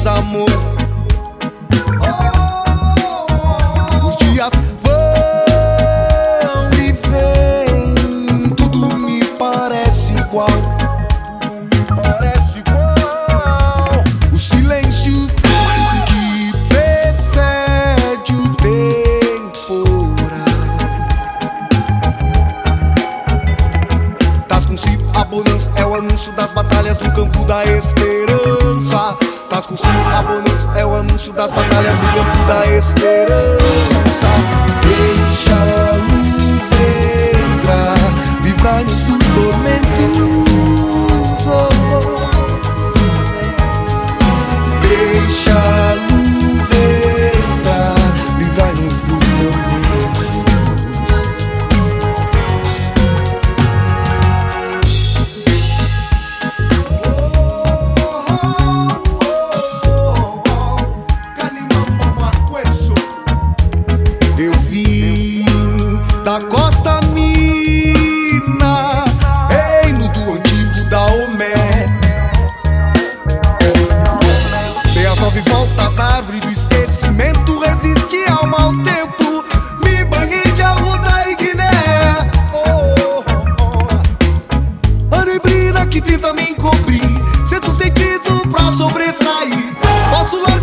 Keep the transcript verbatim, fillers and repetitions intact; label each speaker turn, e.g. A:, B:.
A: amor. Os dias vão e vêm, tudo me parece igual.
B: Parece igual.
A: O silêncio que precede o temporal. Tas com si, abonância é o anúncio das batalhas do campo da esperança. Tas com si, abonância é o anúncio das batalhas do campo da esperança. Deixa a luz entrar, livrai-nos dos tormentos. Oh, oh. Deixa a luz entrar, livrai-nos dos tormentos. Eu vim da Costa Mina, reino do antigo Daomé. Dei as nove voltas na árvore do esquecimento, resisti ao mau tempo, me banhei de arruda e guiné. Oh, oh, oh. A neblina que tenta me encobrir, sexto sentido pra sobressair. Posso lá